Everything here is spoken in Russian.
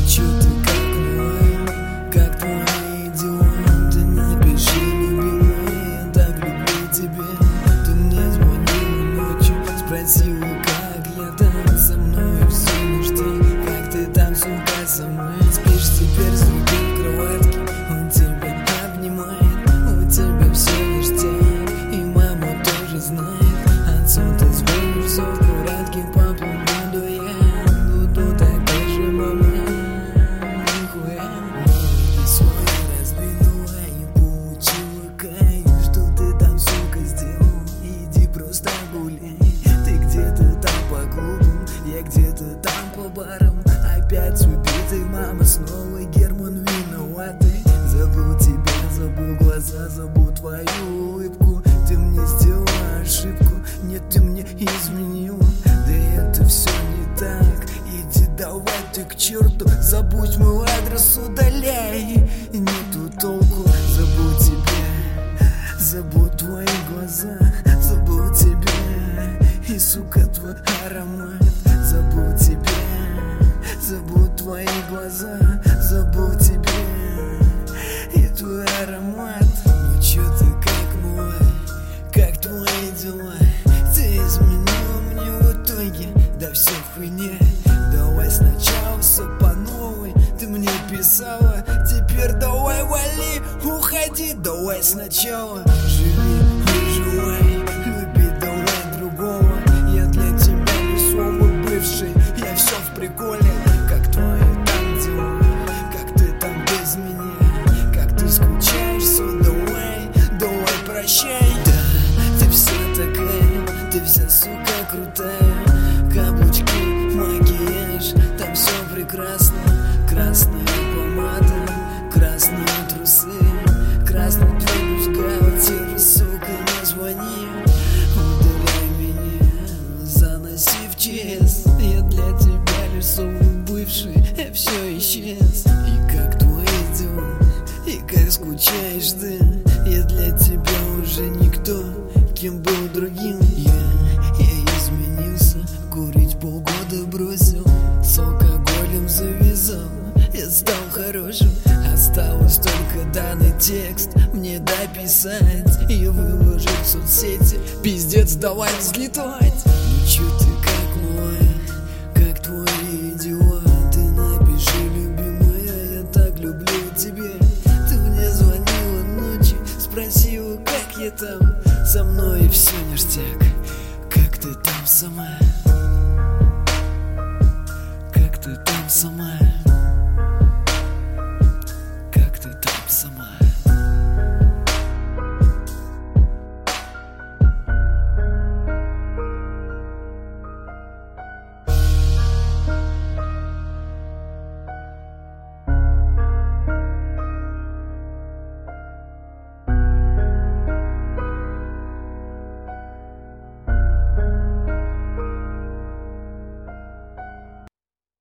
чё ты как мой, как твой идиот? Ты напиши, любимая, я так люблю тебя. Ты мне звонила ночью, спросила, как я там, со мной все ништяк. Как ты там, сука, со мной? Спишь теперь с другим в кроватке, он тебя обнимает, у тебя все ништяк. И мама тоже знает, отцу ты звонишь, все в порядке, папу буду я. Буду такой же, мама, нихуя. Ты свой разбила и получила кайф. Что ты там, сука, сделал? Иди просто гуляй. Ты где-то там по клубам, я где-то там по барам. Опять убитый, мама снова Герман виноватый. Забыл тебя, забыл глаза, забыл твою улыбку. Ты мне сделала ошибку, нет, ты мне изменила. Да это все не так, иди давай ты к черту. Забудь мой адрес, удаляй, нету толку. Забыл тебя, забыл твои глаза, забыл тебя и, сука, твой аромат. Забыл тебя, забыл твои глаза, забыл тебя и твой аромат. Ну чё ты как мой, как твои дела? Ты изменила мне в итоге, да все в хуйне. Давай сначала все по новой, ты мне писала. Теперь давай вали, уходи, давай сначала. Живи, выживай, люби давай другого. Я для тебя не слово бывший, я все в приколе. Как твои там дела, как ты там без меня, как ты скучаешь, все давай, давай прощай. Да, ты вся такая, ты вся, сука, крутая. Каблучки, макияж, там все прекрасно. Красная помада, красные трусы, красный твой бюстгальтер, сука, не звони. Удаляй меня, заноси в ЧС. Я для тебя рисовый бывший, я все исчез. И как твои дела, и как скучаешь ты? Я для тебя уже никто, кем был другим. Я изменился, курить полгода бросил, с алкоголем завязал, я стал хорошим. Осталось только данный текст мне дописать и выложить в соцсети. Пиздец, давай взлетать. Ну чё ты как мой, как твои дела? Ты напиши, любимая, я так люблю тебя. Ты мне звонила ночью, спросила, как я там, со мной все ништяк. Как ты там сама, как ты там сама?